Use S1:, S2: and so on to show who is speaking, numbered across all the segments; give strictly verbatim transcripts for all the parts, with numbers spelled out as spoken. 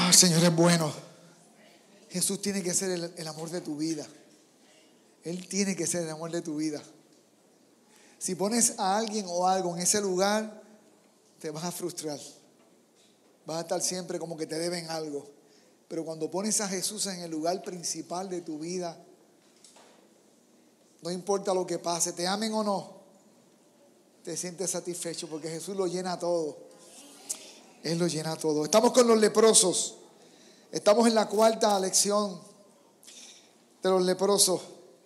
S1: Ah, el Señor es bueno. Jesús tiene que ser el, el amor de tu vida. Él tiene que ser el amor de tu vida. Si pones a alguien o algo en ese lugar, te vas a frustrar. Vas a estar siempre como que te deben algo. Pero cuando pones a Jesús en el lugar principal de tu vida, no importa lo que pase, te amen o no, te sientes satisfecho porque Jesús lo llena todo. Él lo llena todo. Estamos con los leprosos. Estamos en la cuarta lección de los leprosos.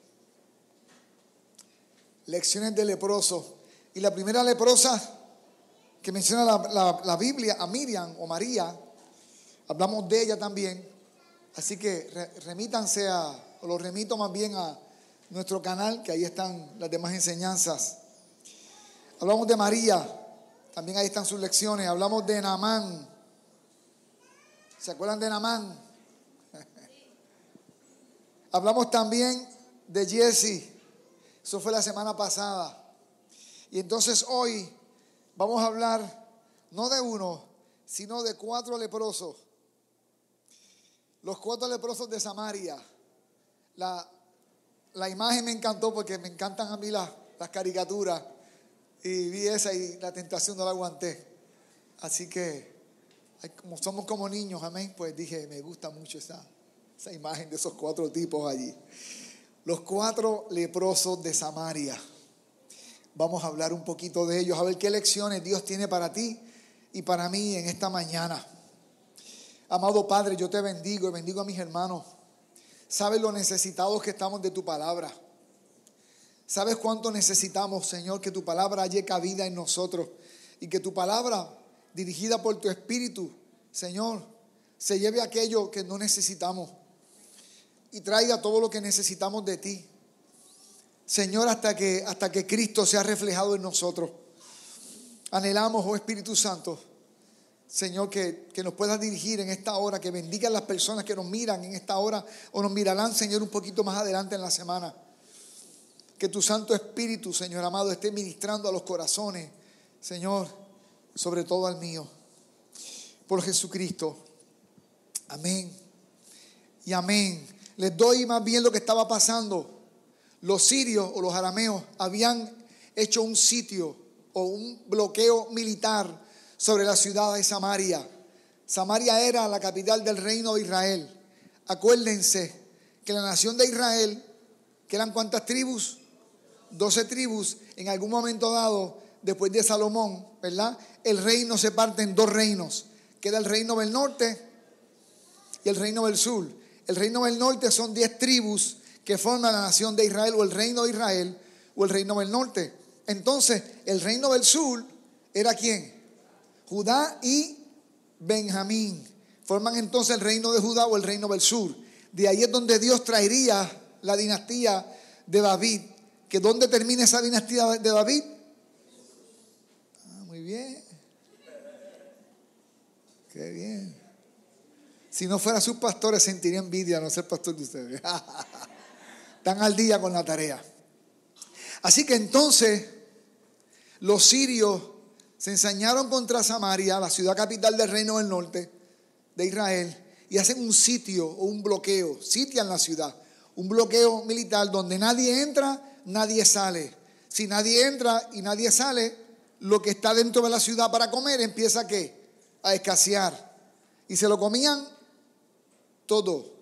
S1: Lecciones de leprosos. Y la primera leprosa que menciona la, la, la Biblia, a Miriam o María, hablamos de ella también. Así que re, remítanse a, o lo remito más bien a nuestro canal, que ahí están las demás enseñanzas. Hablamos de María, también ahí están sus lecciones. Hablamos de Naamán. ¿Se acuerdan de Naamán? Hablamos también de Jesse. Eso fue la semana pasada. Y entonces hoy vamos a hablar no de uno, sino de cuatro leprosos. Los cuatro leprosos de Samaria. La, la imagen me encantó porque me encantan a mí las, las caricaturas. Y vi esa y la tentación no la aguanté. Así que, como somos como niños, amén, pues dije, me gusta mucho esa, esa imagen de esos cuatro tipos allí. Los cuatro leprosos de Samaria. Vamos a hablar un poquito de ellos, a ver qué lecciones Dios tiene para ti y para mí en esta mañana. Amado Padre, yo te bendigo y bendigo a mis hermanos. Sabes lo necesitados que estamos de tu palabra. Sabes cuánto necesitamos, Señor, que tu palabra halle cabida en nosotros y que tu palabra, dirigida por tu Espíritu, Señor, se lleve aquello que no necesitamos y traiga todo lo que necesitamos de ti. Señor, hasta que, hasta que Cristo sea reflejado en nosotros. Anhelamos, oh Espíritu Santo, Señor, que, que nos puedas dirigir en esta hora, que bendiga a las personas que nos miran en esta hora o nos mirarán, Señor, un poquito más adelante en la semana. Que tu Santo Espíritu, Señor amado, esté ministrando a los corazones, Señor, sobre todo al mío. Por Jesucristo. Amén. Y amén. Les doy más bien lo que estaba pasando. Los sirios o los arameos habían hecho un sitio o un bloqueo militar sobre la ciudad de Samaria. Samaria era la capital del reino de Israel. Acuérdense que la nación de Israel, que eran ¿cuántas tribus? Doce tribus. En algún momento dado, después de Salomón, ¿verdad? El reino se parte en dos reinos. Queda el reino del norte y el reino del sur. El reino del norte son diez tribus que forman la nación de Israel, o el reino de Israel, o el reino del norte. Entonces, el reino del sur era ¿quién? Judá y Benjamín. Forman entonces el reino de Judá o el reino del sur. De ahí es donde Dios traería la dinastía de David. ¿Que dónde termina esa dinastía de David? Ah, muy bien. Qué bien. Si no fuera sus pastores, sentiría envidia no ser pastor de ustedes. Están al día con la tarea. Así que entonces los sirios se ensañaron contra Samaria, la ciudad capital del reino del norte de Israel, y hacen un sitio o un bloqueo, sitian la ciudad, un bloqueo militar donde nadie entra, nadie sale. Si nadie entra y nadie sale, lo que está dentro de la ciudad para comer empieza ¿qué? A escasear. Y se lo comían todo.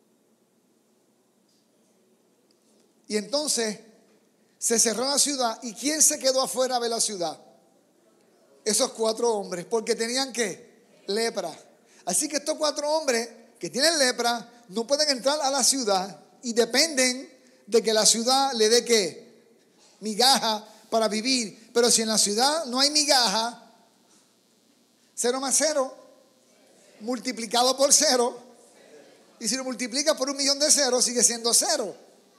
S1: Y entonces se cerró la ciudad. ¿Y quién se quedó afuera de la ciudad? Esos cuatro hombres, porque tenían ¿qué? Lepra. Así que estos cuatro hombres que tienen lepra no pueden entrar a la ciudad y dependen de que la ciudad le dé ¿qué? Migaja para vivir. Pero si en la ciudad no hay migaja, cero más cero multiplicado por cero, y si lo multiplica por un millón de ceros, sigue siendo cero.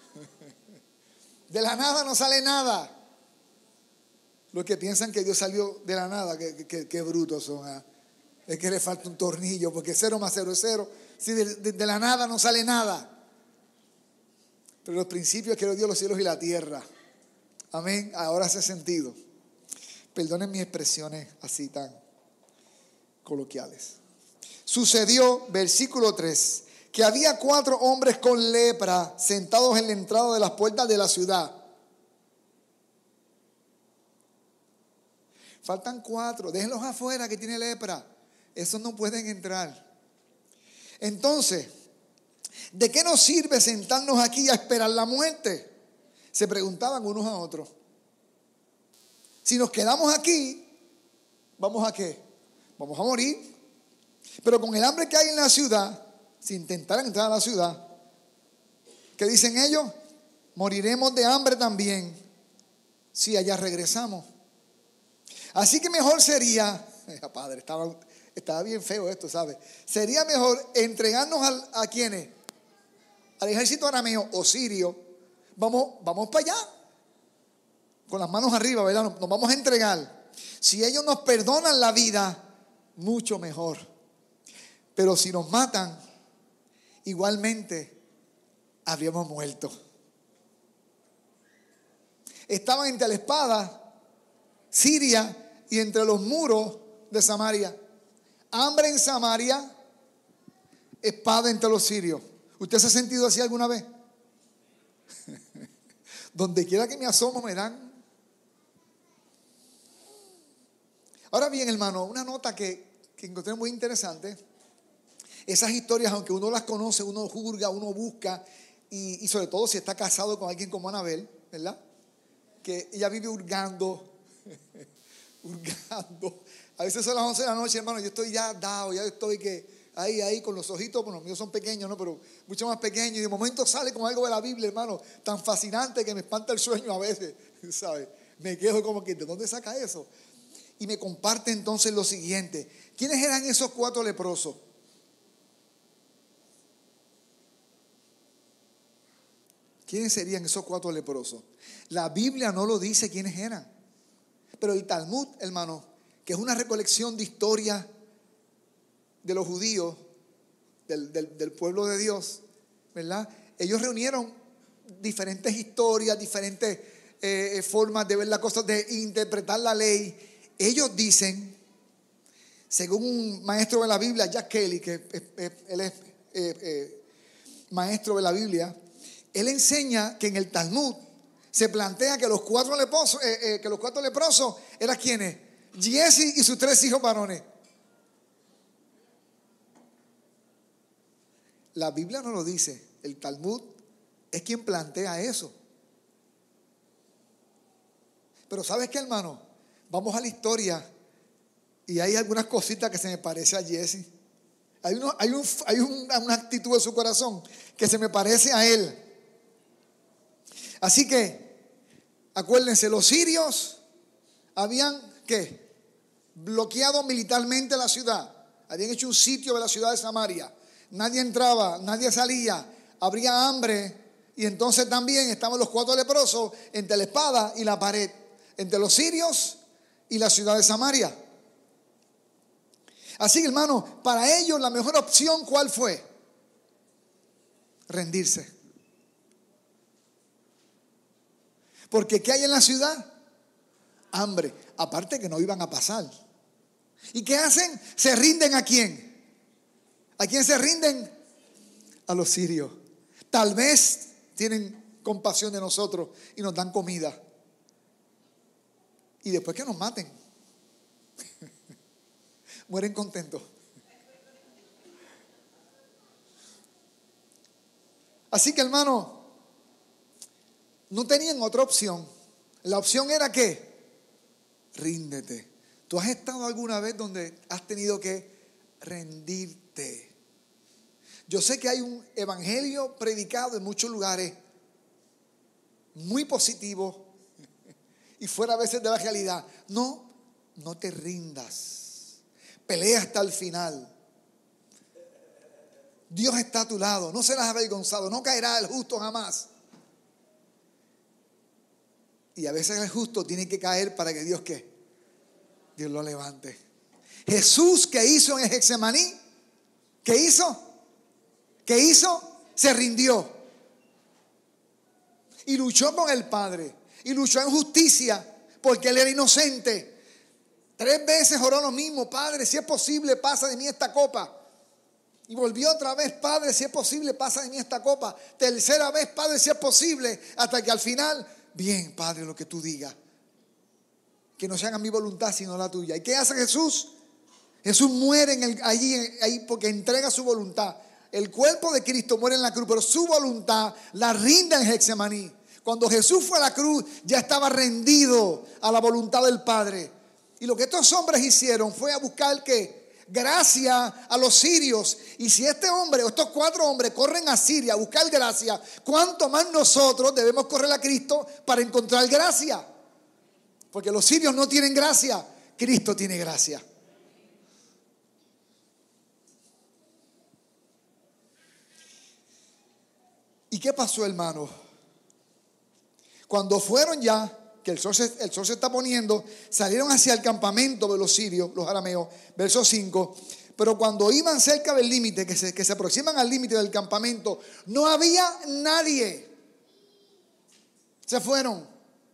S1: De la nada no sale nada. Los que piensan que Dios salió de la nada, que, que, que brutos son. ¿eh? Es que le falta un tornillo, porque cero más cero es cero. Si de, de, de la nada no sale nada. Pero los principios que dio los cielos y la tierra. Amén. Ahora hace sentido. Perdonen mis expresiones así tan coloquiales. Sucedió, versículo tres, que había cuatro hombres con lepra sentados en la entrada de las puertas de la ciudad. Faltan cuatro, déjenlos afuera que tiene lepra. Esos no pueden entrar. Entonces, ¿de qué nos sirve sentarnos aquí a esperar la muerte? Se preguntaban unos a otros. Si nos quedamos aquí, ¿vamos a qué? Vamos a morir. Pero con el hambre que hay en la ciudad, si intentaran entrar a la ciudad, ¿qué dicen ellos? Moriremos de hambre también si allá regresamos. Así que mejor sería, padre, estaba, estaba bien feo esto, ¿sabes? Sería mejor entregarnos a, a quienes, al ejército arameo o sirio. Vamos, vamos para allá, con las manos arriba, ¿verdad? Nos, nos vamos a entregar. Si ellos nos perdonan la vida, mucho mejor. Pero si nos matan, igualmente habríamos muerto. Estaban entre la espada, Siria, y entre los muros de Samaria. Hambre en Samaria, espada entre los sirios. ¿Usted se ha sentido así alguna vez? Donde quiera que me asomo me dan. Ahora bien, hermano, una nota que, que encontré muy interesante. Esas historias, aunque uno las conoce, uno juzga, uno busca, y, y sobre todo si está casado con alguien como Anabel, ¿verdad? Que ella vive hurgando, hurgando. A veces son las once de la noche, hermano, yo estoy ya dado, ya estoy que ahí, ahí, con los ojitos, bueno, los míos son pequeños, ¿no? Pero mucho más pequeños, y de momento sale con algo de la Biblia, hermano, tan fascinante que me espanta el sueño a veces, ¿sabes? Me quedo como que, ¿de dónde saca eso? Y me comparte entonces lo siguiente. ¿Quiénes eran esos cuatro leprosos? ¿Quiénes serían esos cuatro leprosos? La Biblia no lo dice quiénes eran. Pero el Talmud, hermano, que es una recolección de historias de los judíos, del, del, del pueblo de Dios, ¿verdad? Ellos reunieron diferentes historias, diferentes eh, formas de ver las cosas, de interpretar la ley. Ellos dicen, según un maestro de la Biblia, Jack Kelly, que es, es, él es eh, eh, maestro de la Biblia, él enseña que en el Talmud se plantea que los cuatro leprosos, eh, eh, que los cuatro leprosos eran quienes, Giesi y sus tres hijos varones. La Biblia no lo dice, el Talmud es quien plantea eso. Pero ¿sabes qué, hermano? Vamos a la historia y hay algunas cositas que se me parece a Giesi. Hay, uno, hay, un, hay un, una actitud de su corazón que se me parece a él. Así que, acuérdense, los sirios habían, ¿qué? Bloqueado militarmente la ciudad. Habían hecho un sitio de la ciudad de Samaria. Nadie entraba, nadie salía. Habría hambre. Y entonces también estaban los cuatro leprosos entre la espada y la pared. Entre los sirios y la ciudad de Samaria. Así que, hermano, para ellos la mejor opción, ¿cuál fue? Rendirse. Porque ¿qué hay en la ciudad? Hambre. Aparte que no iban a pasar. ¿Y qué hacen? ¿Se rinden a quién? ¿A quién se rinden? A los sirios. Tal vez tienen compasión de nosotros y nos dan comida. Y después que nos maten, mueren contentos. Así que, hermano, no tenían otra opción. La opción era ¿qué? Ríndete. ¿Tú has estado alguna vez donde has tenido que rendirte? Yo sé que hay un evangelio predicado en muchos lugares muy positivo y fuera a veces de la realidad. No, no te rindas. Pelea hasta el final. Dios está a tu lado. No serás avergonzado. No caerá el justo jamás. Y a veces el justo tiene que caer para que Dios ¿qué? Dios lo levante. Jesús, ¿qué hizo en Getsemaní? ¿Qué hizo? ¿Qué hizo? Se rindió. Y luchó con el Padre. Y luchó en justicia porque él era inocente. Tres veces oró lo mismo: Padre, si es posible, pasa de mí esta copa. Y volvió otra vez: Padre, si es posible, pasa de mí esta copa. Tercera vez: Padre, si es posible. Hasta que al final: bien, Padre, lo que tú digas. Que no se haga mi voluntad sino la tuya. ¿Y qué hace Jesús? Jesús muere en el, allí, ahí porque entrega su voluntad. El cuerpo de Cristo muere en la cruz, pero su voluntad la rinde en Getsemaní. Cuando Jesús fue a la cruz, ya estaba rendido a la voluntad del Padre. Y lo que estos hombres hicieron fue a buscar ¿qué? Gracia a los sirios. Y si este hombre o estos cuatro hombres corren a Siria a buscar gracia, ¿cuánto más nosotros debemos correr a Cristo para encontrar gracia? Porque los sirios no tienen gracia, Cristo tiene gracia. ¿Y qué pasó, hermano? Cuando fueron ya, que el sol, se, el sol se está poniendo, salieron hacia el campamento de los sirios, los arameos, verso cinco. Pero cuando iban cerca del límite, que se, que se aproximan al límite del campamento, no había nadie. Se fueron.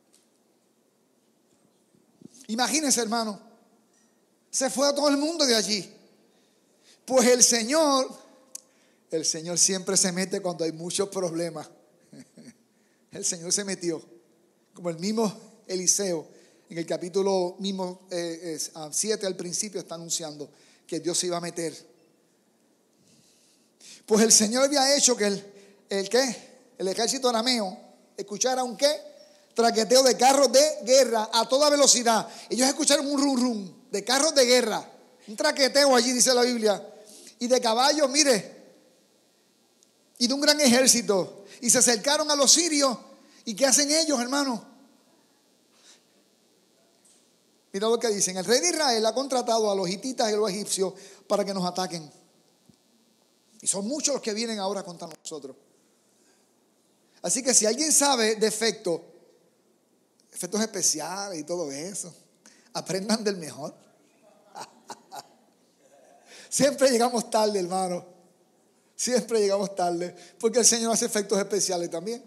S1: Imagínense, hermano, se fue todo el mundo de allí. Pues el Señor, el Señor siempre se mete cuando hay muchos problemas. El Señor se metió, como el mismo Eliseo, en el capítulo mismo eh, siete al principio está anunciando que Dios se iba a meter. Pues el Señor había hecho que el, el, ¿qué? el ejército arameo escuchara un ¿qué? traqueteo de carros de guerra a toda velocidad. Ellos escucharon un rum rum de carros de guerra, un traqueteo allí, dice la Biblia, y de caballos, mire, y de un gran ejército. Y se acercaron a los sirios. ¿Y qué hacen ellos, hermano? Mira lo que dicen: el rey de Israel ha contratado a los hititas y a los egipcios para que nos ataquen. Y son muchos los que vienen ahora contra nosotros. Así que si alguien sabe de efectos, efectos especiales y todo eso, aprendan del mejor. Siempre llegamos tarde, hermano. Siempre llegamos tarde, porque el Señor hace efectos especiales también.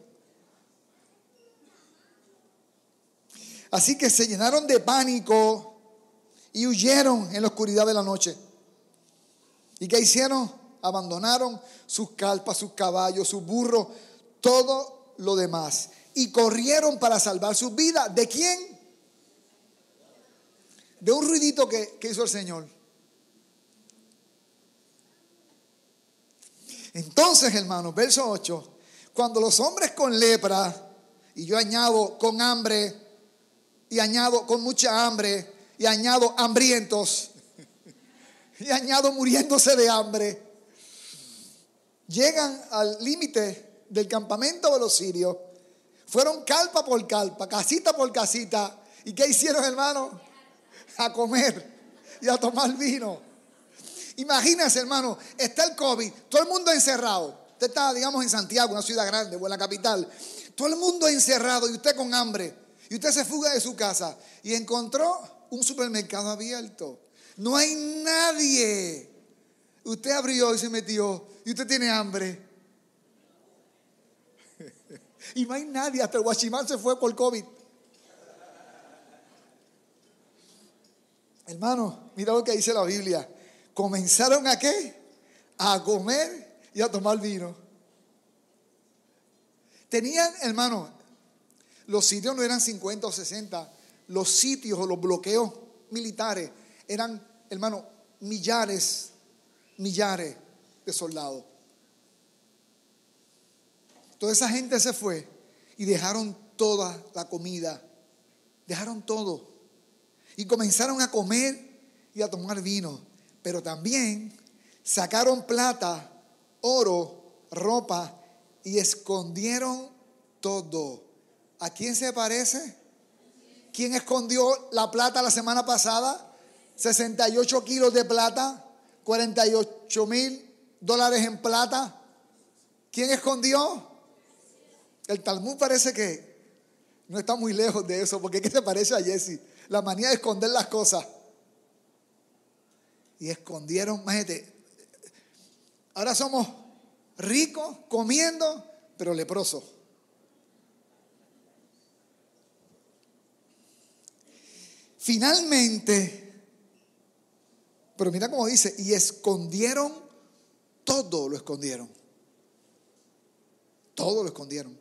S1: Así que se llenaron de pánico y huyeron en la oscuridad de la noche. ¿Y qué hicieron? Abandonaron sus carpas, sus caballos, sus burros, todo lo demás. Y corrieron para salvar sus vidas. ¿De quién? De un ruidito que, que hizo el Señor. Entonces, hermanos, verso ocho: cuando los hombres con lepra, y yo añado con hambre, y añado con mucha hambre, y añado hambrientos, y añado muriéndose de hambre, llegan al límite del campamento de los sirios, fueron calpa por calpa, casita por casita. ¿Y qué hicieron, hermano? A comer y a tomar vino. Imagínense, hermano, está el COVID, todo el mundo encerrado. Usted está, digamos, en Santiago, una ciudad grande, o en la capital. Todo el mundo encerrado y usted con hambre. Y usted se fuga de su casa y encontró un supermercado abierto. No hay nadie. Usted abrió y se metió y usted tiene hambre. Y no hay nadie, hasta el guachimán se fue por COVID. Hermano, mira lo que dice la Biblia. Comenzaron a ¿qué? A comer y a tomar vino. Tenían, hermano, los sitios no eran cincuenta o sesenta. Los sitios o los bloqueos militares eran, hermano, millares, millares de soldados. Toda esa gente se fue y dejaron toda la comida. Dejaron todo. Y comenzaron a comer y a tomar vino. Pero también sacaron plata, oro, ropa y escondieron todo. ¿A quién se parece? ¿Quién escondió la plata la semana pasada? sesenta y ocho kilos de plata, cuarenta y ocho mil dólares en plata. ¿Quién escondió? El Talmud parece que no está muy lejos de eso, porque ¿qué se parece a Jesse? La manía de esconder las cosas. Y escondieron, imagínate, ahora somos ricos comiendo, pero leprosos. Finalmente, Pero mira cómo dice, y escondieron, todo lo escondieron. Todo lo escondieron.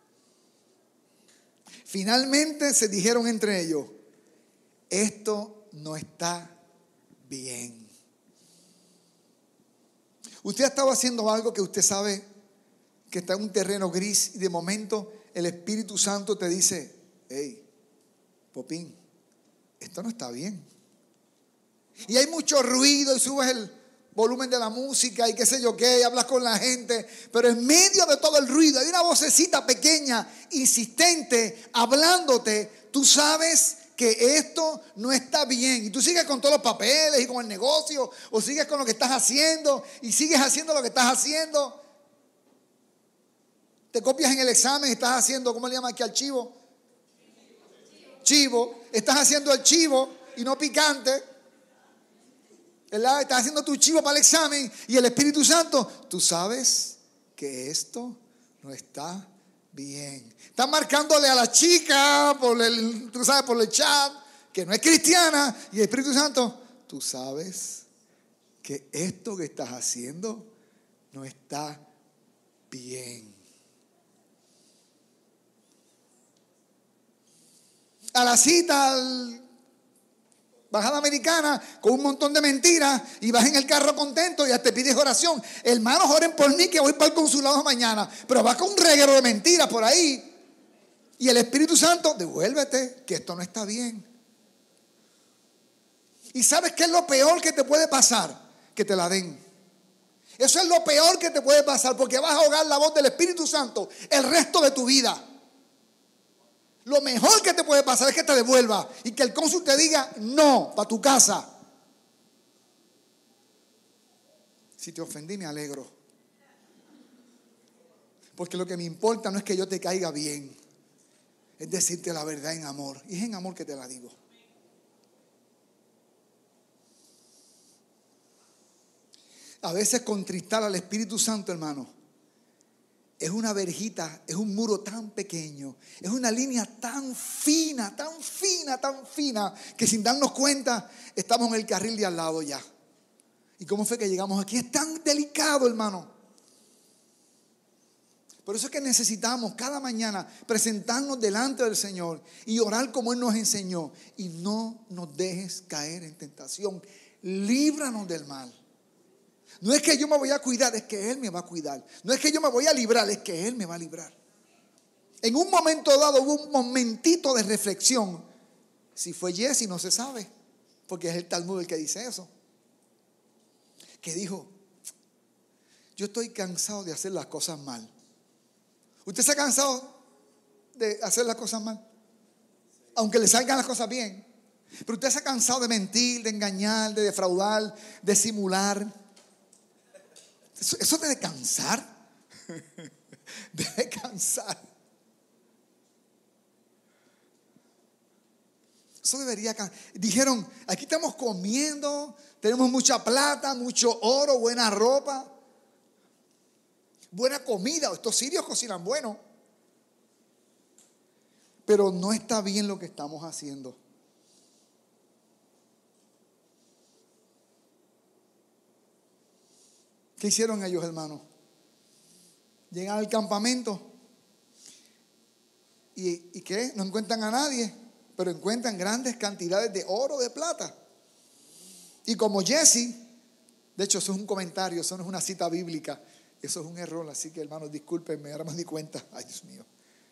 S1: Finalmente se dijeron entre ellos, esto no está bien. Usted ha estado haciendo algo que usted sabe que está en un terreno gris y de momento el Espíritu Santo te dice, hey, Popín, esto no está bien. Y hay mucho ruido y subes el volumen de la música y qué sé yo qué, y hablas con la gente, pero en medio de todo el ruido hay una vocecita pequeña, insistente, hablándote. Tú sabes que esto no está bien y tú sigues con todos los papeles y con el negocio, o sigues con lo que estás haciendo y sigues haciendo lo que estás haciendo. Te copias en el examen y estás haciendo, ¿cómo le llaman aquí al chivo? Chivo. Estás haciendo el chivo y no picante, ¿verdad? Estás haciendo tu chivo para el examen y el Espíritu Santo, tú sabes que esto no está bien. Estás marcándole a la chica por el, tú sabes, por el chat, que no es cristiana, y el Espíritu Santo, tú sabes que esto que estás haciendo no está bien. A la cita, al bajada americana, con un montón de mentiras, y vas en el carro contento y ya te pides oración. Hermanos, oren por mí que voy para el consulado mañana. Pero vas con un reguero de mentiras por ahí. Y el Espíritu Santo, devuélvete, que esto no está bien. ¿Y sabes qué es lo peor que te puede pasar? Que te la den. Eso es lo peor que te puede pasar, porque vas a ahogar la voz del Espíritu Santo el resto de tu vida. Lo mejor que te puede pasar es que te devuelva y que el cónsul te diga no, para tu casa. Si te ofendí, me alegro. Porque lo que me importa no es que yo te caiga bien, es decirte la verdad en amor. Y es en amor que te la digo. A veces contristar al Espíritu Santo, hermano, es una verjita, es un muro tan pequeño, es una línea tan fina, tan fina, tan fina, que sin darnos cuenta estamos en el carril de al lado ya. ¿Y cómo fue que llegamos aquí? Es tan delicado, hermano. Por eso es que necesitamos cada mañana presentarnos delante del Señor y orar como Él nos enseñó. Y no nos dejes caer en tentación. Líbranos del mal. No es que yo me voy a cuidar, es que Él me va a cuidar. No es que yo me voy a librar, es que Él me va a librar. En un momento dado hubo un momentito de reflexión. Si fue Jesse no se sabe, porque es el Talmud el que dice eso. Que dijo, yo estoy cansado de hacer las cosas mal. ¿Usted se ha cansado de hacer las cosas mal? Aunque le salgan las cosas bien. Pero usted se ha cansado de mentir, de engañar, de defraudar, de simular. Eso, eso debe cansar. Debe cansar. Eso debería cansar. Dijeron, aquí estamos comiendo, tenemos mucha plata, mucho oro, buena ropa, buena comida. Estos sirios cocinan bueno. Pero no está bien lo que estamos haciendo. ¿Qué hicieron ellos, hermanos? Llegan al campamento y, y ¿qué? No encuentran a nadie, pero encuentran grandes cantidades de oro, de plata. Y como Jesse, de hecho eso es un comentario, eso no es una cita bíblica, eso es un error, así que hermanos discúlpenme, ahora me di cuenta. Ay, Dios mío.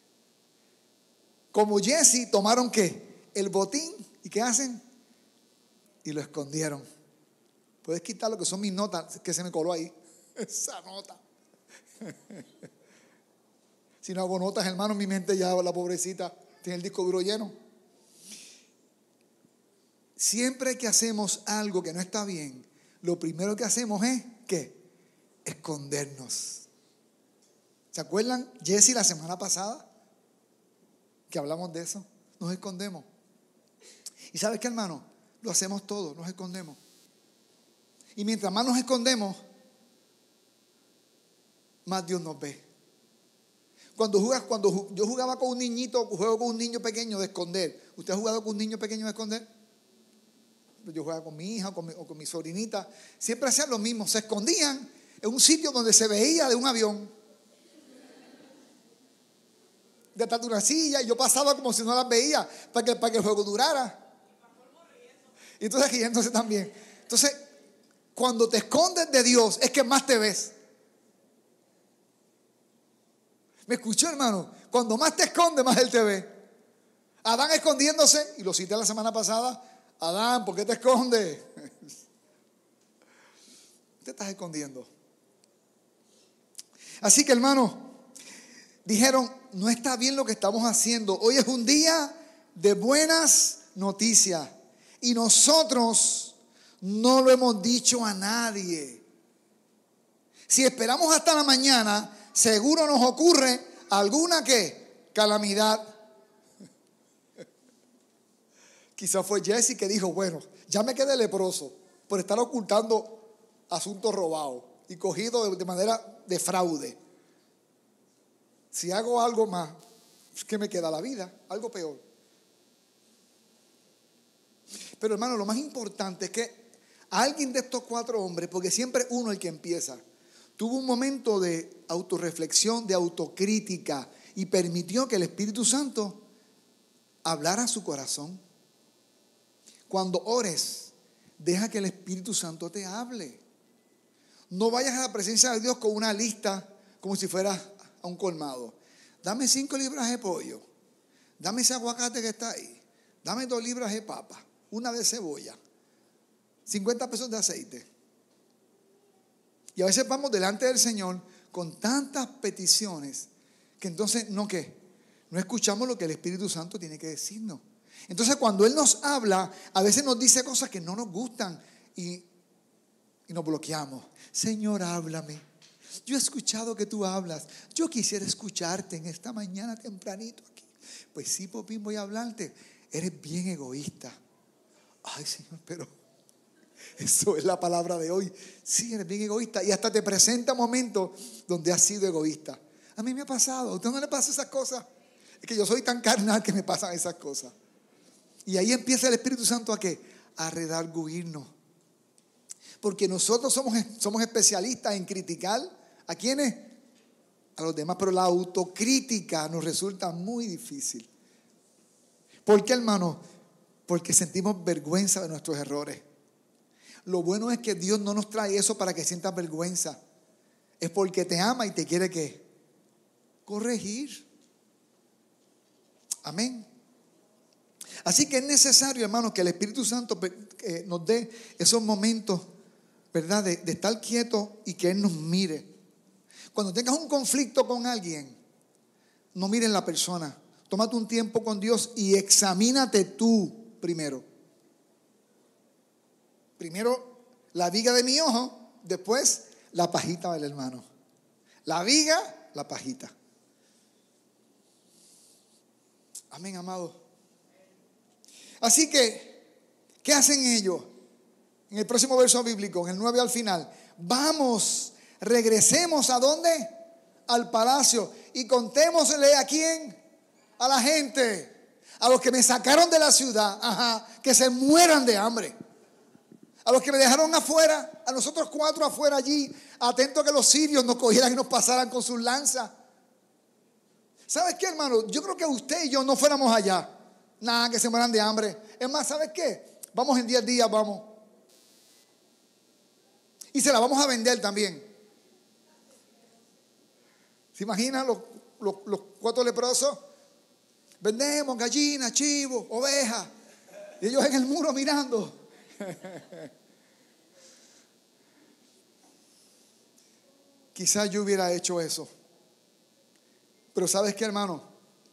S1: Como Jesse, tomaron ¿qué? El botín, ¿y qué hacen? Y lo escondieron. Puedes quitar lo que son mis notas, que se me coló ahí. Esa nota. Si no hago notas, hermano, mi mente ya, la pobrecita, tiene el disco duro lleno. Siempre que hacemos algo que no está bien, lo primero que hacemos es, ¿qué? Escondernos. ¿Se acuerdan, Jesse, la semana pasada? Que hablamos de eso. Nos escondemos. ¿Y sabes qué, hermano? Lo hacemos todo, nos escondemos. Y mientras más nos escondemos, más Dios nos ve. Cuando, jugas, cuando yo jugaba con un niñito, juego con un niño pequeño de esconder. ¿Usted ha jugado con un niño pequeño de esconder? yo jugaba con mi hija o con mi, o con mi sobrinita, siempre hacían lo mismo, se escondían en un sitio donde se veía de un avión, detrás de una silla, y yo pasaba como si no las veía para que, para que el juego durara. Y entonces riéndose también. Entonces, cuando te escondes de Dios es que más te ves. ¿Me escuchó, hermano? Cuando más te escondes, más Él te ve. Adán escondiéndose, y lo cité la semana pasada. Adán, ¿por qué te escondes? Te estás escondiendo. Así que, hermano, dijeron, no está bien lo que estamos haciendo. Hoy es un día de buenas noticias y nosotros no lo hemos dicho a nadie. Si esperamos hasta la mañana, seguro nos ocurre alguna ¿qué? Calamidad. Quizás fue Jesse que dijo, bueno, ya me quedé leproso por estar ocultando asuntos robados y cogido de, de manera de fraude. Si hago algo más, ¿qué me queda? La vida, algo peor. Pero hermano, lo más importante es que alguien de estos cuatro hombres, porque siempre uno el que empieza, tuvo un momento de autorreflexión, de autocrítica, y permitió que el Espíritu Santo hablara a su corazón. Cuando ores, deja que el Espíritu Santo te hable. No vayas a la presencia de Dios con una lista como si fueras a un colmado. Dame cinco libras de pollo. Dame ese aguacate que está ahí. Dame dos libras de papa. Una de cebolla. cincuenta pesos de aceite. Y a veces vamos delante del Señor con tantas peticiones que entonces no qué, no escuchamos lo que el Espíritu Santo tiene que decirnos. Entonces cuando Él nos habla, a veces nos dice cosas que no nos gustan y, y nos bloqueamos. Señor, háblame. Yo he escuchado que tú hablas. Yo quisiera escucharte en esta mañana tempranito aquí. Pues sí, Popín, voy a hablarte. Eres bien egoísta. Ay, Señor, pero eso es la palabra de hoy. Sí, eres bien egoísta. Y hasta te presenta momentos donde has sido egoísta. A mí me ha pasado. ¿A usted no le pasa esas cosas? Es que yo soy tan carnal que me pasan esas cosas. Y ahí empieza el Espíritu Santo a ¿qué? A redarguirnos. Porque nosotros somos, somos especialistas en criticar ¿a quiénes? A los demás. Pero la autocrítica nos resulta muy difícil. ¿Por qué, hermano? Porque sentimos vergüenza de nuestros errores. Lo bueno es que Dios no nos trae eso para que sientas vergüenza. Es porque te ama y te quiere ¿qué? Corregir. Amén. Así que es necesario, hermanos, que el Espíritu Santo eh, nos dé esos momentos, ¿verdad? De, de estar quietos y que Él nos mire. Cuando tengas un conflicto con alguien, no mires la persona. Tómate un tiempo con Dios y examínate tú primero. Primero la viga de mi ojo, después la pajita del hermano. La viga, la pajita. Amén, amado. Así que, ¿qué hacen ellos? En el próximo verso bíblico, en el nueve al final. Vamos, regresemos ¿a dónde? Al palacio. Y contémosle ¿a quién? A la gente. A los que me sacaron de la ciudad. Ajá, que se mueran de hambre. A los que me dejaron afuera, a nosotros cuatro afuera allí, atentos a que los sirios nos cogieran y nos pasaran con sus lanzas. ¿Sabes qué, hermano? Yo creo que usted y yo no fuéramos allá. Nada, que se mueran de hambre. Es más, ¿sabes qué? Vamos en diez días, vamos. Y se la vamos a vender también. ¿Se imaginan los, los, los cuatro leprosos? Vendemos gallinas, chivos, ovejas. Y ellos en el muro mirando. Quizás yo hubiera hecho eso. Pero ¿sabes qué, hermano?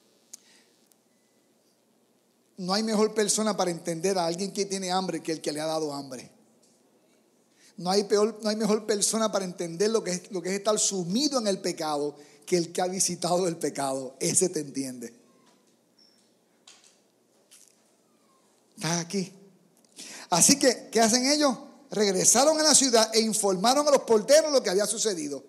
S1: No hay mejor persona para entender a alguien que tiene hambre que el que le ha dado hambre. No hay, peor, no hay mejor persona para entender lo que, es, lo que es estar sumido en el pecado que el que ha visitado el pecado. Ese te entiende. ¿Estás aquí? Así que, ¿qué hacen ellos? Regresaron a la ciudad e informaron a los porteros lo que había sucedido.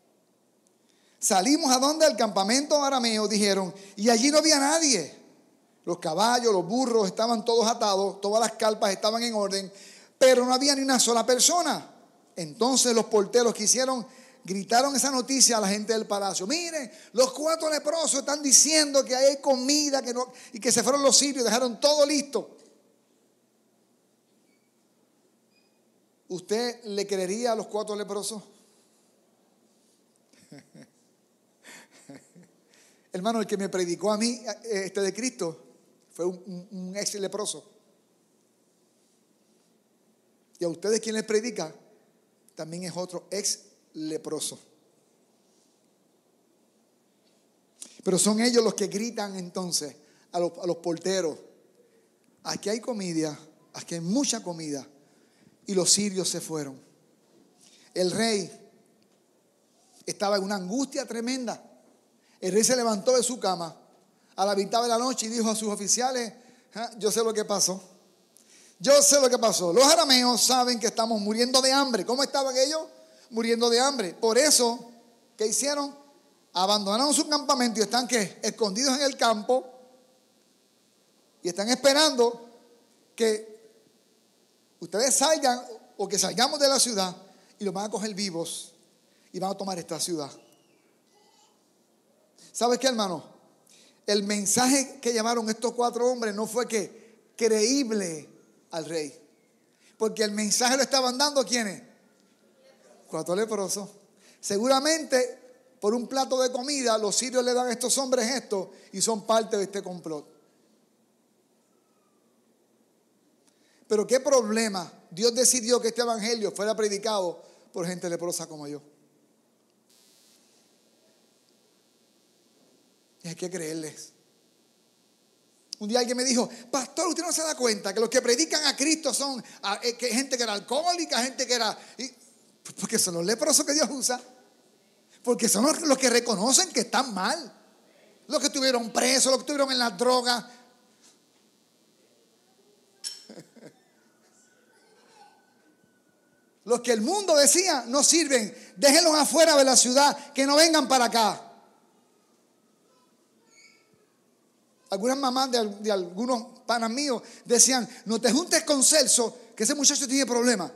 S1: Salimos a donde al campamento arameo, dijeron, y allí no había nadie. Los caballos, los burros estaban todos atados, todas las carpas estaban en orden, pero no había ni una sola persona. Entonces los porteros que hicieron, gritaron esa noticia a la gente del palacio. Miren, los cuatro leprosos están diciendo que hay comida que no, y que se fueron los sirios, dejaron todo listo. ¿Usted le creería a los cuatro leprosos? Hermano, el que me predicó a mí este de Cristo fue un, un, un ex leproso. Y a ustedes quien les predica también es otro ex leproso. Pero son ellos los que gritan entonces a los, a los porteros: aquí hay comida, aquí hay mucha comida. Y los sirios se fueron. El rey estaba en una angustia tremenda. El rey se levantó de su cama a la mitad de la noche y dijo a sus oficiales: ¿Ah? yo sé lo que pasó. Yo sé lo que pasó. Los arameos saben que estamos muriendo de hambre. ¿Cómo estaban ellos? Muriendo de hambre. Por eso, ¿qué hicieron? Abandonaron su campamento y están ¿qué? Escondidos en el campo. Y están esperando que ustedes salgan o que salgamos de la ciudad y los van a coger vivos y van a tomar esta ciudad. ¿Sabes qué, hermano? El mensaje que llevaron estos cuatro hombres no fue que creíble al rey, porque el mensaje lo estaban dando ¿quiénes? Cuatro leprosos. Seguramente por un plato de comida los sirios le dan a estos hombres esto y son parte de este complot. Pero qué problema. Dios decidió que este evangelio fuera predicado por gente leprosa como yo. Y hay que creerles. Un día alguien me dijo: pastor, ¿usted no se da cuenta que los que predican a Cristo son a, eh, que gente que era alcohólica, gente que era... Y, porque son los leprosos que Dios usa. Porque son los, los que reconocen que están mal. Los que estuvieron presos, los que estuvieron en las drogas. Los que el mundo decía no sirven, déjenlos afuera de la ciudad, que no vengan para acá. Algunas mamás de, de algunos panas míos decían: no te juntes con Celso, que ese muchacho tiene problemas.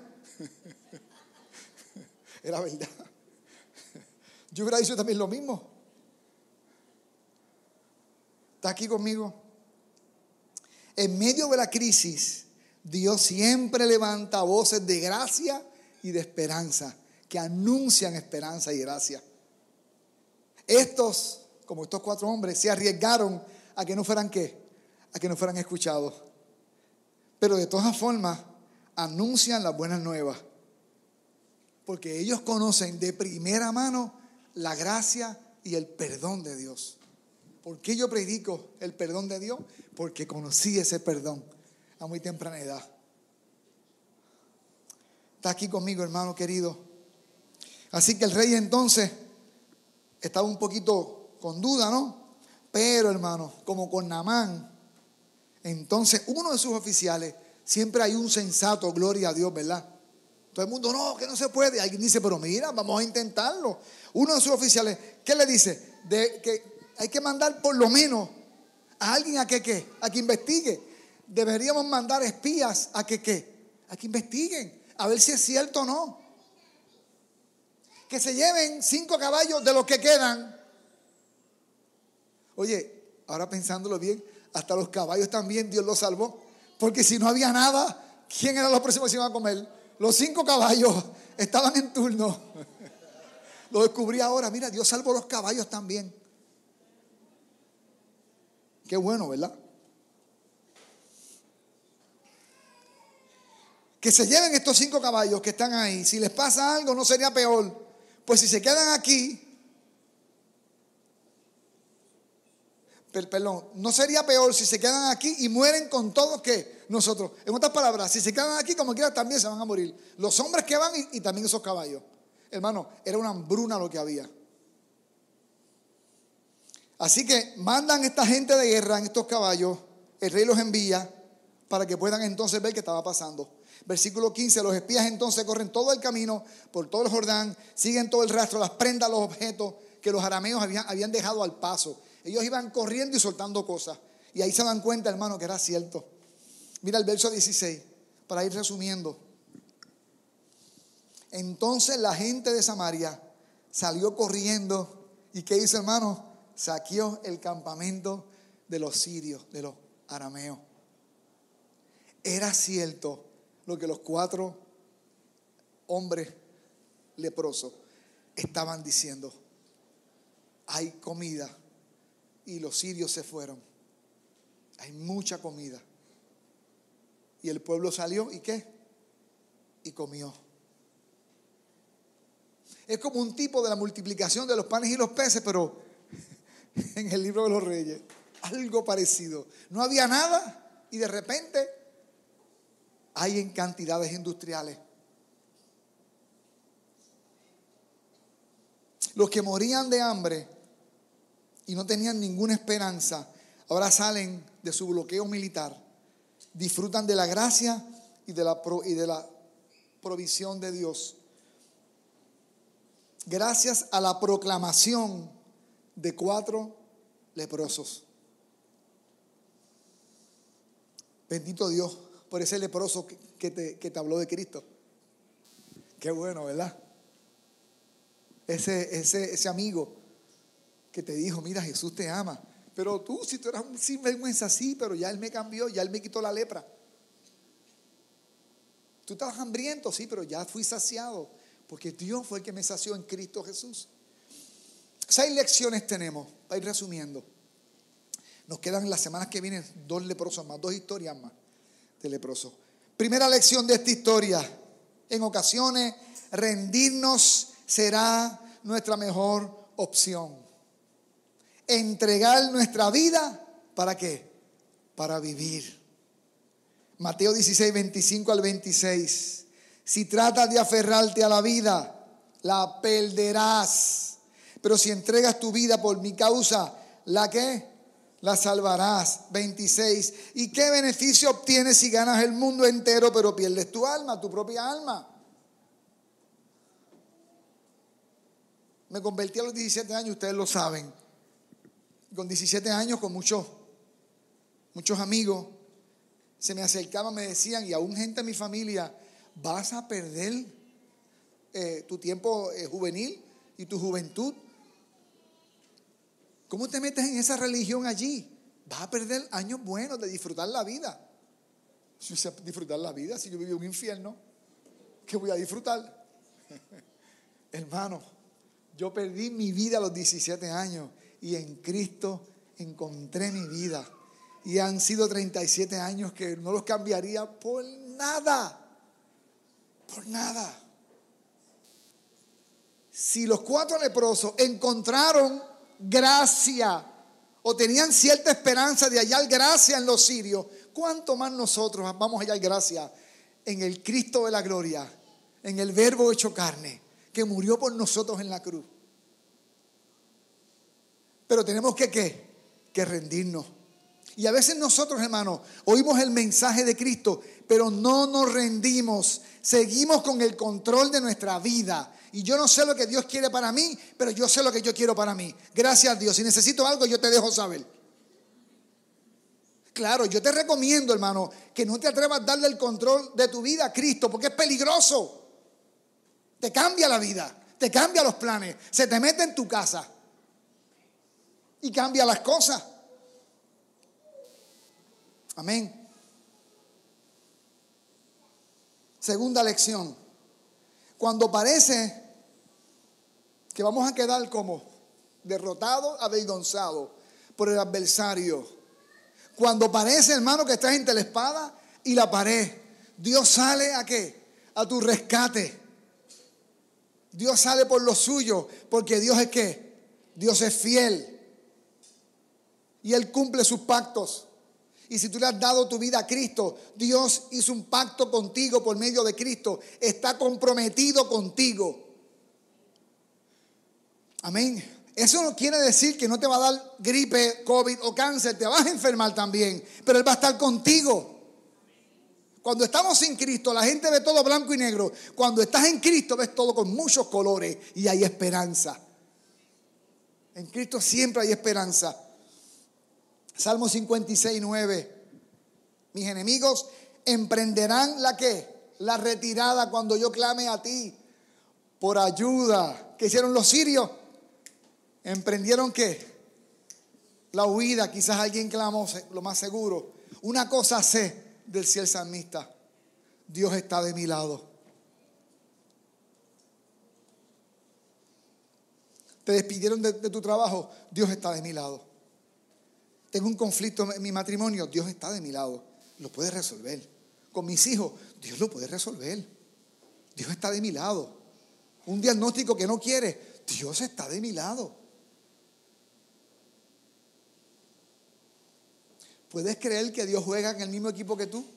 S1: Era verdad. Yo hubiera dicho también lo mismo. ¿Está aquí conmigo? En medio de la crisis, Dios siempre levanta voces de gracia y de esperanza, que anuncian esperanza y gracia. Estos, como estos cuatro hombres, se arriesgaron a que no fueran ¿qué? A que no fueran escuchados. Pero de todas formas, anuncian las buenas nuevas. Porque ellos conocen de primera mano la gracia y el perdón de Dios. ¿Por qué yo predico el perdón de Dios? Porque conocí ese perdón a muy temprana edad. Está aquí conmigo, hermano querido. Así que el rey entonces estaba un poquito con duda, ¿no? Pero, hermano, como con Naamán, entonces uno de sus oficiales, siempre hay un sensato, gloria a Dios, ¿verdad? Todo el mundo: no, que no se puede. Alguien dice: pero mira, vamos a intentarlo. Uno de sus oficiales, ¿qué le dice? De que hay que mandar por lo menos a alguien a que, ¿qué? A que investigue. Deberíamos mandar espías a que, ¿qué? A que investiguen, a ver si es cierto o no. Que se lleven cinco caballos de los que quedan. Oye, ahora pensándolo bien, hasta los caballos también Dios los salvó. Porque si no había nada, ¿quién eran los próximos que iban a comer? Los cinco caballos estaban en turno. Lo descubrí ahora. Mira, Dios salvó los caballos también. Qué bueno, ¿verdad? Que se lleven estos cinco caballos que están ahí. Si les pasa algo, no sería peor. Pues si se quedan aquí, perdón, no sería peor si se quedan aquí y mueren con todos que nosotros. En otras palabras, si se quedan aquí, como quiera, también se van a morir. Los hombres que van y, y también esos caballos. Hermano, era una hambruna lo que había. Así que mandan esta gente de guerra en estos caballos. El rey los envía para que puedan entonces ver qué estaba pasando. Versículo quince, los espías entonces corren todo el camino por todo el Jordán, siguen todo el rastro, las prendas, los objetos que los arameos habían, habían dejado al paso. Ellos iban corriendo y soltando cosas. Y ahí se dan cuenta, hermano, que era cierto. Mira el verso dieciséis, para ir resumiendo. Entonces la gente de Samaria salió corriendo. ¿Y qué hizo, hermano? Saqueó el campamento de los sirios, de los arameos. Era cierto lo que los cuatro hombres leprosos estaban diciendo. Hay comida y los sirios se fueron. Hay mucha comida. Y el pueblo salió y ¿qué? Y comió. Es como un tipo de la multiplicación de los panes y los peces, pero en el libro de los Reyes. Algo parecido. No había nada y de repente hay en cantidades industriales. Los que morían de hambre y no tenían ninguna esperanza, ahora salen de su bloqueo militar, disfrutan de la gracia y de la, pro, y de la provisión de Dios. Gracias a la proclamación de cuatro leprosos. Bendito Dios por ese leproso que, que, te, que te habló de Cristo. Qué bueno, ¿verdad? Ese, ese, ese amigo que te dijo, mira, Jesús te ama. Pero tú, si tú eras un sinvergüenza, sí, pero ya Él me cambió, ya Él me quitó la lepra. Tú estabas hambriento, sí, pero ya fui saciado, porque Dios fue el que me sació en Cristo Jesús. Seis lecciones tenemos, para ir resumiendo. Nos quedan las semanas que vienen dos leprosos más, dos historias más de leprosos. Primera lección de esta historia: en ocasiones rendirnos será nuestra mejor opción. Entregar nuestra vida, ¿para qué? Para vivir. Mateo dieciséis, veinticinco al veintiséis. Si tratas de aferrarte a la vida, la perderás. Pero si entregas tu vida por mi causa, ¿la qué? La salvarás. veintiséis. ¿Y qué beneficio obtienes si ganas el mundo entero, pero pierdes tu alma, tu propia alma? Me convertí a los diecisiete años, ustedes lo saben. Con diecisiete años, con muchos, muchos amigos, se me acercaban, me decían, y aún gente de mi familia, vas a perder eh, tu tiempo eh, juvenil y tu juventud. ¿Cómo te metes en esa religión allí? Vas a perder años buenos de disfrutar la vida. Si yo disfrutar la vida, si yo viví un infierno, ¿qué voy a disfrutar? Hermano, yo perdí mi vida a los diecisiete años y en Cristo encontré mi vida. Y han sido treinta y siete años que no los cambiaría por nada. Por nada. Si los cuatro leprosos encontraron gracia o tenían cierta esperanza de hallar gracia en los sirios, ¿cuánto más nosotros vamos a hallar gracia en el Cristo de la gloria, en el Verbo hecho carne, que murió por nosotros en la cruz? Pero tenemos que ¿qué? Que rendirnos. Y a veces nosotros, hermanos, oímos el mensaje de Cristo, pero no nos rendimos. Seguimos con el control de nuestra vida. Y yo no sé lo que Dios quiere para mí, pero yo sé lo que yo quiero para mí. Gracias a Dios. Si necesito algo, yo te dejo saber. Claro, yo te recomiendo, hermano, que no te atrevas a darle el control de tu vida a Cristo, porque es peligroso. Te cambia la vida, te cambia los planes, se te mete en tu casa y cambia las cosas. Amén. Segunda lección. Cuando parece que vamos a quedar como derrotados, avergonzados por el adversario. Cuando parece, hermano, que estás entre la espada y la pared, Dios sale ¿a qué? A tu rescate. Dios sale por lo suyo, porque Dios es ¿qué? Dios es fiel. Y Él cumple sus pactos. Y si tú le has dado tu vida a Cristo, Dios hizo un pacto contigo por medio de Cristo. Está comprometido contigo. Amén. Eso no quiere decir que no te va a dar gripe, COVID o cáncer. Te vas a enfermar también. Pero Él va a estar contigo. Cuando estamos sin Cristo, la gente ve todo blanco y negro. Cuando estás en Cristo, ves todo con muchos colores y hay esperanza. En Cristo siempre hay esperanza. Salmo cincuenta y seis, nueve. Mis enemigos emprenderán la ¿qué? La retirada cuando yo clame a ti por ayuda. ¿Qué hicieron los sirios? ¿Emprendieron qué? La huida. Quizás alguien clamó, lo más seguro. Una cosa sé, decía el salmista: Dios está de mi lado. Te despidieron de, de tu trabajo, Dios está de mi lado. Tengo un conflicto en mi matrimonio, Dios está de mi lado. Lo puede resolver. Con mis hijos, Dios lo puede resolver. Dios está de mi lado. Un diagnóstico que no quiere, Dios está de mi lado. ¿Puedes creer que Dios juega en el mismo equipo que tú?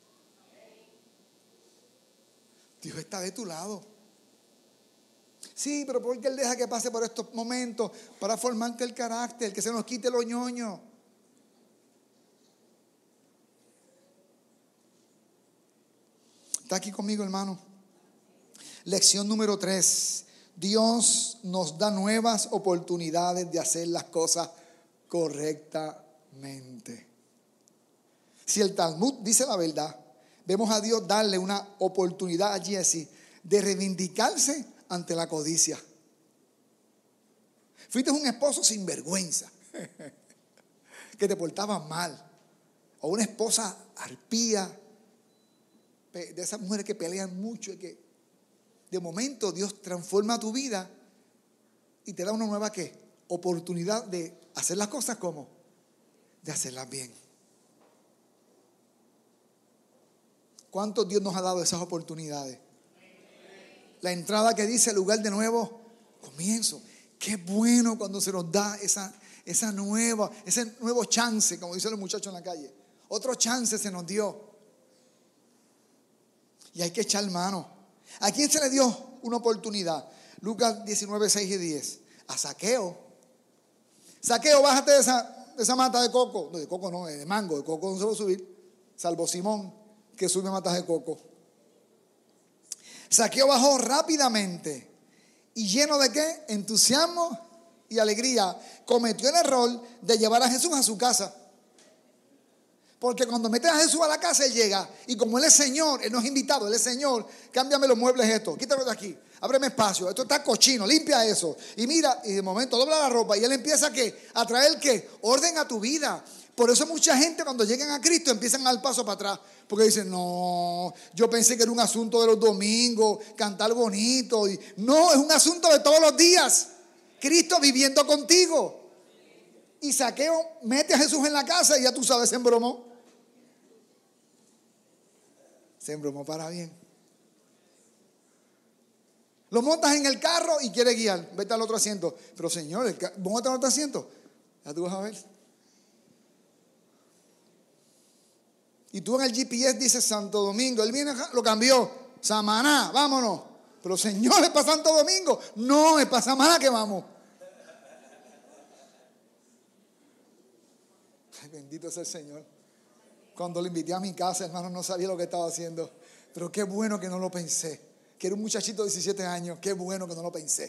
S1: Dios está de tu lado. Sí, pero ¿por qué Él deja que pase por estos momentos? Para formarte el carácter, que se nos quite lo ñoño. ¿Está aquí conmigo, hermano? Lección número tres. Dios nos da nuevas oportunidades de hacer las cosas correctamente. Si el Talmud dice la verdad, vemos a Dios darle una oportunidad a Jesse de reivindicarse ante la codicia. Fuiste un esposo sin vergüenza, que te portaba mal, o una esposa arpía, de esas mujeres que pelean mucho y que de momento Dios transforma tu vida y te da una nueva ¿qué? Oportunidad de hacer las cosas como, de hacerlas bien. ¿Cuántos Dios nos ha dado esas oportunidades? La entrada que dice lugar de nuevo comienzo. Qué bueno cuando se nos da esa, esa nueva, ese nuevo chance, como dicen los muchachos en la calle. Otro chance se nos dio. Y hay que echar mano. ¿A quién se le dio una oportunidad? Lucas diecinueve, seis y diez. A Zaqueo. Zaqueo, bájate de esa, de esa mata de coco. No, de coco no, de mango. De coco no se va a subir. Salvo Simón, que sube matas de coco. Zaqueo bajó rápidamente y lleno de ¿qué? Entusiasmo y alegría. Cometió el error de llevar a Jesús a su casa. Porque cuando metes a Jesús a la casa, Él llega. Y como Él es Señor, Él no es invitado, Él es Señor. Cámbiame los muebles estos, quítalo de aquí, ábreme espacio, esto está cochino, limpia eso. Y mira, y de momento dobla la ropa y Él empieza ¿qué? A traer ¿qué? Orden a tu vida. Por eso mucha gente cuando llegan a Cristo empiezan a dar paso para atrás. Porque dicen, no, yo pensé que era un asunto de los domingos, cantar bonito. Y, no, es un asunto de todos los días. Cristo viviendo contigo. Y Zaqueo mete a Jesús en la casa y ya tú sabes, se embromó. Se embromó para bien. Lo montas en el carro y quiere guiar. Vete al otro asiento. Pero Señor, el ca- ¿montas al otro asiento? Ya tú vas a ver. Y tú en el G P S dices Santo Domingo. Él viene, lo cambió. Samaná, vámonos. Pero Señor, ¿es para Santo Domingo? No, es para Samaná que vamos. Ay, bendito es el Señor. Cuando lo invité a mi casa, hermano, no sabía lo que estaba haciendo. Pero qué bueno que no lo pensé. Que era un muchachito de diecisiete años. Qué bueno que no lo pensé.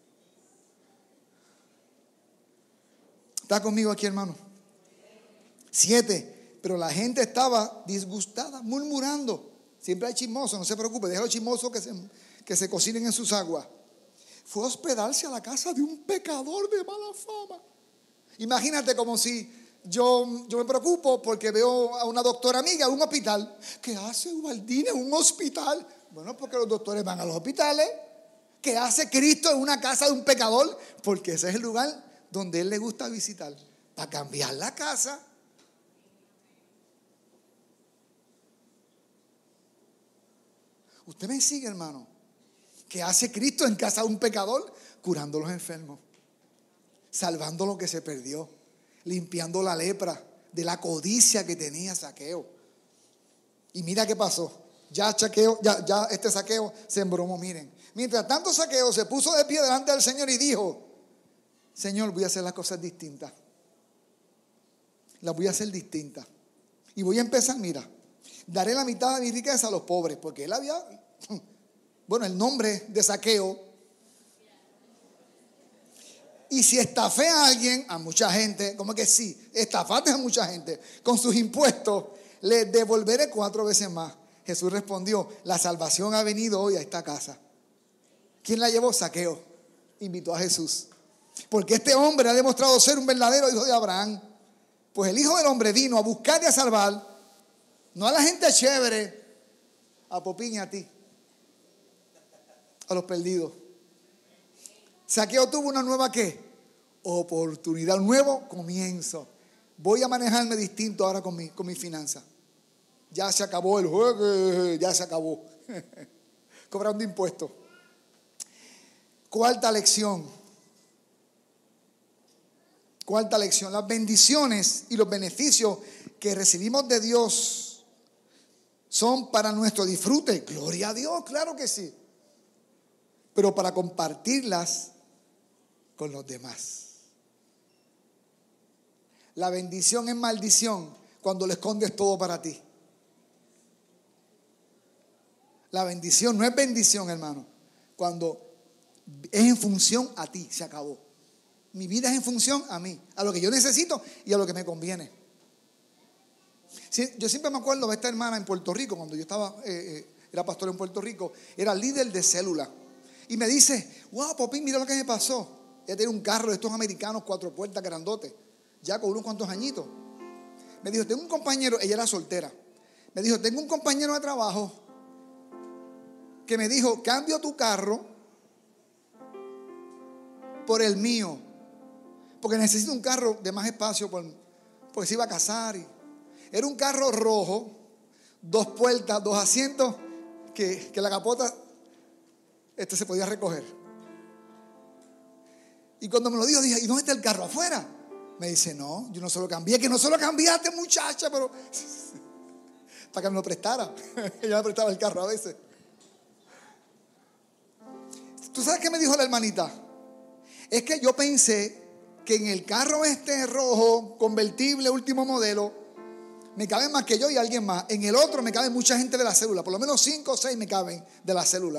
S1: ¿Está conmigo aquí, hermano? Siete. Pero la gente estaba disgustada, murmurando. Siempre hay chismosos, no se preocupe, déjalo chismoso que se, que se cocinen en sus aguas. Fue a hospedarse a la casa de un pecador de mala fama. Imagínate como si yo, yo me preocupo porque veo a una doctora amiga en un hospital. ¿Qué hace Ubaldín en un hospital? Bueno, porque los doctores van a los hospitales. ¿Qué hace Cristo en una casa de un pecador? Porque ese es el lugar donde Él le gusta visitar. Para cambiar la casa. Usted me sigue, hermano. ¿Qué hace Cristo en casa de un pecador? Curando a los enfermos, salvando lo que se perdió, limpiando la lepra de la codicia que tenía Zaqueo. Y mira qué pasó. Ya, Zaqueo, ya, ya este Zaqueo se embromó. Miren, mientras tanto Zaqueo se puso de pie delante del Señor y dijo: Señor, voy a hacer las cosas distintas. Las voy a hacer distintas. Y voy a empezar, mira. Daré la mitad de mi riqueza a los pobres. Porque él había, bueno, el nombre de Zaqueo Y si estafé a alguien, a mucha gente, como que sí, estafaste a mucha gente con sus impuestos, le devolveré cuatro veces más. Jesús respondió, la salvación ha venido hoy a esta casa. ¿Quién la llevó? Zaqueo. Invitó a Jesús. Porque este hombre ha demostrado ser un verdadero hijo de Abraham. Pues el Hijo del Hombre vino a buscar y a salvar, no a la gente chévere, a Popín y a ti, a los perdidos. Zaqueo tuvo una nueva ¿qué? Oportunidad, un nuevo comienzo. Voy a manejarme distinto ahora con mi, con mi finanza. Ya se acabó el juego, ya se acabó. Cobrando impuestos. Cuarta lección. Cuarta lección. Las bendiciones y los beneficios que recibimos de Dios son para nuestro disfrute. Gloria a Dios, claro que sí. Pero para compartirlas con los demás. La bendición es maldición cuando le escondes todo para ti. La bendición no es bendición, hermano, cuando es en función a ti, se acabó. Mi vida es en función a mí, a lo que yo necesito y a lo que me conviene. Sí, yo siempre me acuerdo de esta hermana en Puerto Rico, cuando yo estaba, eh, eh, era pastor en Puerto Rico, era líder de célula. Y me dice, wow, Popín, mira lo que me pasó. Ella tenía un carro de estos americanos, cuatro puertas, grandote, ya con unos cuantos añitos. Me dijo, tengo un compañero, ella era soltera. Me dijo, tengo un compañero de trabajo que me dijo, cambio tu carro por el mío, porque necesito un carro de más espacio, por, porque se iba a casar. Y era un carro rojo, dos puertas, dos asientos, que, que la capota este se podía recoger. Y cuando me lo dijo, dije, ¿y dónde está el carro? ¿Afuera? Me dice, no, yo no se lo cambié. Que no se lo cambiaste, muchacha, pero para que me lo prestara. Ella me prestaba el carro a veces. ¿Tú sabes qué me dijo la hermanita? Es que yo pensé que en el carro este rojo, convertible, último modelo, me caben más que yo y alguien más. En el otro me cabe mucha gente de la célula. Por lo menos cinco o seis me caben de la célula.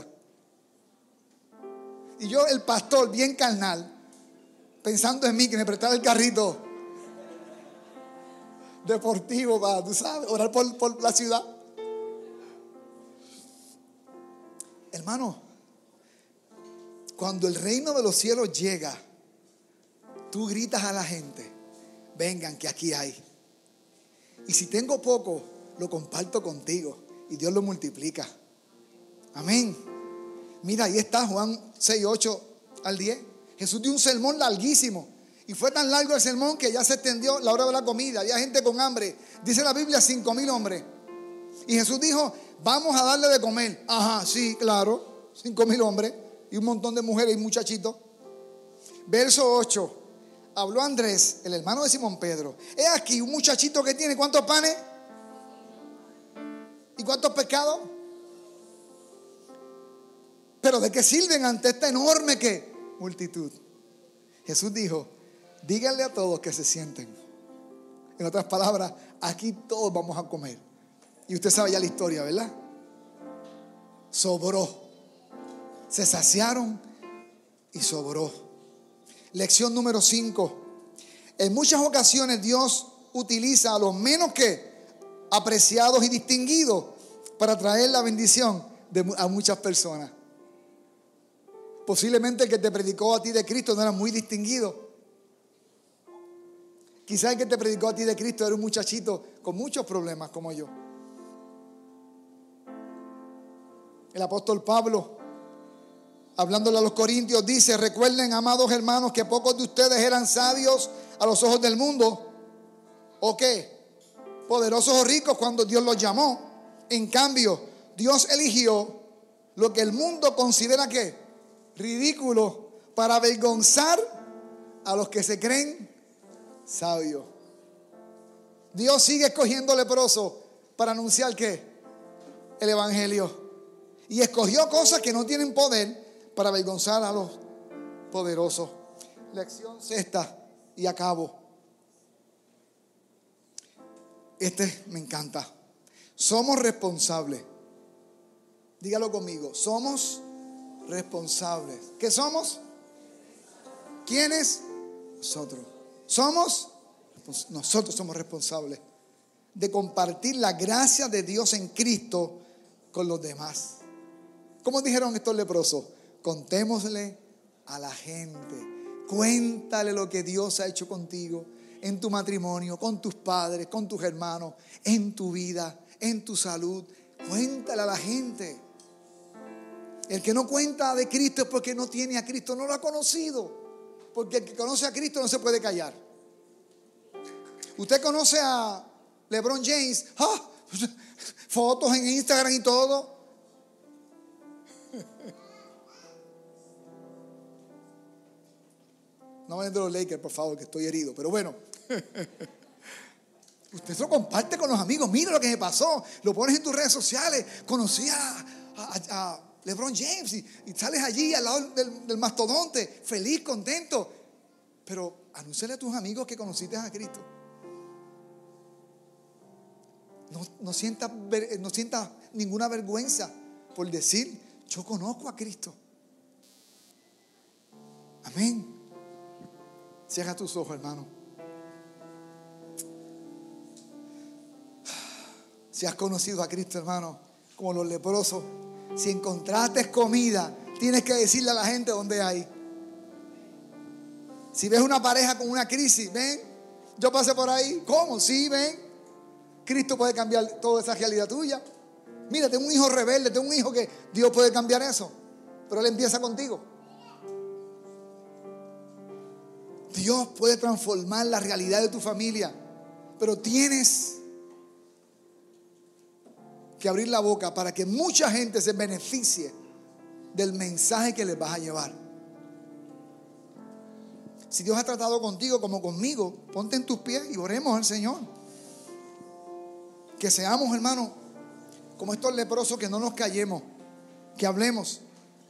S1: Y yo, el pastor, bien carnal, pensando en mí, que me prestaba el carrito deportivo para, tú sabes, orar por, por la ciudad. Hermano, cuando el reino de los cielos llega, tú gritas a la gente, vengan que aquí hay. Y si tengo poco, lo comparto contigo y Dios lo multiplica. Amén. Mira, ahí está Juan seis, ocho al diez. Jesús dio un sermón larguísimo. Y fue tan largo el sermón que ya se extendió la hora de la comida. Había gente con hambre. Dice la Biblia, cinco mil hombres. Y Jesús dijo, vamos a darle de comer. Ajá, sí, claro. Cinco mil hombres. Y un montón de mujeres y muchachitos. Verso ocho. Habló Andrés, el hermano de Simón Pedro. He aquí un muchachito que tiene ¿cuántos panes? ¿Y cuántos pescados? Pero ¿de qué sirven ante esta enorme ¿qué? Multitud? Jesús dijo, díganle a todos que se sienten. En otras palabras, aquí todos vamos a comer. Y usted sabe ya la historia, ¿verdad? Sobró. Se saciaron y sobró. Lección número cinco. En muchas ocasiones Dios utiliza a los menos que apreciados y distinguidos para traer la bendición de, a muchas personas. Posiblemente el que te predicó a ti de Cristo no era muy distinguido. Quizás el que te predicó a ti de Cristo era un muchachito con muchos problemas como yo. El apóstol Pablo, hablándole a los corintios, dice, recuerden, amados hermanos, que pocos de ustedes eran sabios a los ojos del mundo. ¿O qué? Poderosos o ricos cuando Dios los llamó. En cambio, Dios eligió lo que el mundo considera ¿qué? Ridículo, para avergonzar a los que se creen sabios. Dios sigue escogiendo leprosos para anunciar ¿qué? El evangelio. Y escogió cosas que no tienen poder para avergonzar a los poderosos. Lección sexta y acabo. Este me encanta. Somos responsables. Dígalo conmigo. Somos responsables. ¿Qué somos? ¿Quiénes? Nosotros. Somos, nosotros somos responsables de compartir la gracia de Dios en Cristo con los demás. ¿Cómo dijeron estos leprosos? Contémosle a la gente. Cuéntale lo que Dios ha hecho contigo, en tu matrimonio, con tus padres, con tus hermanos, en tu vida, en tu salud. Cuéntale a la gente. El que no cuenta de Cristo es porque no tiene a Cristo, no lo ha conocido. Porque el que conoce a Cristo no se puede callar. Usted conoce a LeBron James, ¡ah! Fotos en Instagram y todo. No me den de los Lakers, por favor, que estoy herido. Pero bueno, usted se lo comparte con los amigos. Mira lo que me pasó. Lo pones en tus redes sociales. Conocí a, a, a LeBron James y, y sales allí al lado del, del mastodonte, feliz, contento. Pero anúnciale a tus amigos que conociste a Cristo. No, no sientas no sienta ninguna vergüenza por decir: yo conozco a Cristo. Amén. Cierra tus ojos, hermano. Si has conocido a Cristo, hermano, como los leprosos, si encontraste comida, tienes que decirle a la gente dónde hay. Si ves una pareja con una crisis, ven, yo pasé por ahí. ¿Cómo? Sí, ven. Cristo puede cambiar toda esa realidad tuya. Mira, tengo un hijo rebelde, tengo un hijo que Dios puede cambiar eso, pero Él empieza contigo. Dios puede transformar la realidad de tu familia, pero tienes que abrir la boca para que mucha gente se beneficie del mensaje que les vas a llevar. Si Dios ha tratado contigo como conmigo, ponte en tus pies y oremos al Señor. Que seamos, hermanos, como estos leprosos, que no nos callemos, que hablemos.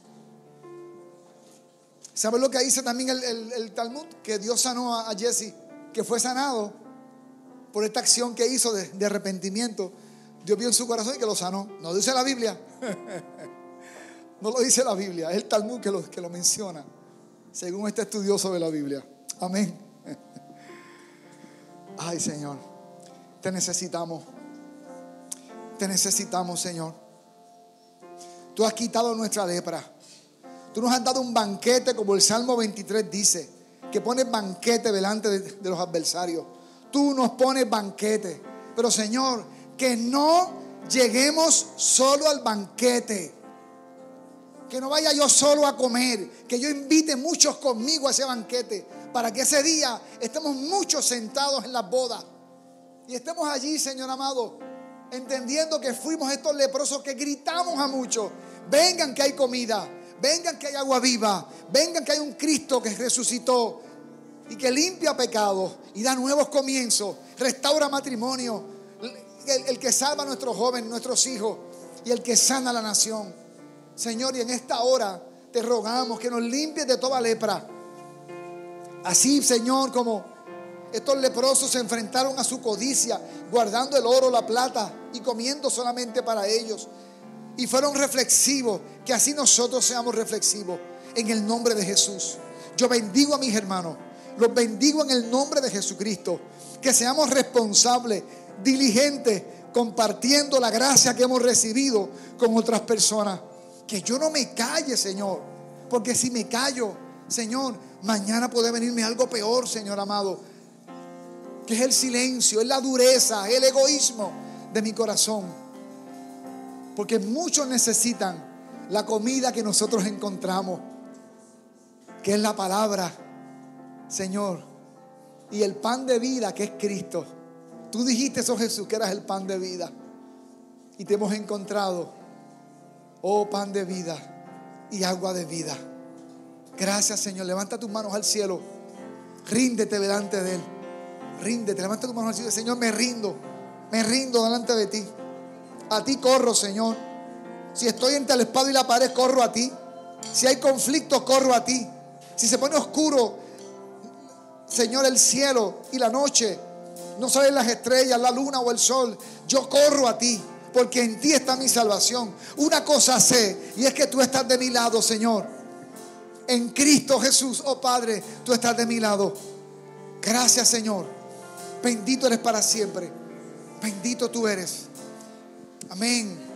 S1: ¿Sabes lo que dice también el, el, el Talmud? Que Dios sanó a, a Jesse, que fue sanado por esta acción que hizo de, de arrepentimiento. Dios vio en su corazón y que lo sanó. No dice la Biblia. No lo dice la Biblia, es el Talmud que lo, que lo menciona, según este estudioso de la Biblia. Amén. Ay, Señor, te necesitamos. Te necesitamos, Señor. Tú has quitado nuestra lepra. Tú nos has dado un banquete, como el Salmo veintitrés dice, que pones banquete delante de, de los adversarios. Tú nos pones banquete. Pero, Señor, que no lleguemos solo al banquete. Que no vaya yo solo a comer. Que yo invite muchos conmigo a ese banquete, para que ese día estemos muchos sentados en las bodas. Y estemos allí, Señor amado, entendiendo que fuimos estos leprosos que gritamos a muchos: vengan que hay comida, vengan que hay agua viva, vengan que hay un Cristo que resucitó y que limpia pecados y da nuevos comienzos, restaura matrimonio, el, el que salva a nuestros jóvenes, nuestros hijos, y el que sana a la nación. Señor, y en esta hora te rogamos que nos limpies de toda lepra. Así, Señor, como estos leprosos se enfrentaron a su codicia, guardando el oro, la plata y comiendo solamente para ellos, y fueron reflexivos, que así nosotros seamos reflexivos en el nombre de Jesús. Yo bendigo a mis hermanos, los bendigo en el nombre de Jesucristo, que seamos responsables, diligentes, compartiendo la gracia que hemos recibido con otras personas. Que yo no me calle, Señor, porque si me callo, Señor, mañana puede venirme algo peor, Señor amado, que es el silencio, es la dureza, es el egoísmo de mi corazón. Porque muchos necesitan la comida que nosotros encontramos, que es la palabra, Señor, y el pan de vida, que es Cristo. Tú dijiste eso, Jesús, que eras el pan de vida, y te hemos encontrado, oh pan de vida y agua de vida. Gracias, Señor. Levanta tus manos al cielo, ríndete delante de Él. Ríndete, levanta tus manos al cielo. Señor, me rindo, me rindo delante de ti. A ti corro, Señor. Si estoy entre la espada y la pared, corro a ti. Si hay conflicto, corro a ti. Si se pone oscuro, Señor, el cielo y la noche, no salen las estrellas, la luna o el sol, yo corro a ti, porque en ti está mi salvación. Una cosa sé, y es que tú estás de mi lado, Señor. En Cristo Jesús, oh Padre, tú estás de mi lado. Gracias, Señor. Bendito eres para siempre. Bendito tú eres. Amén.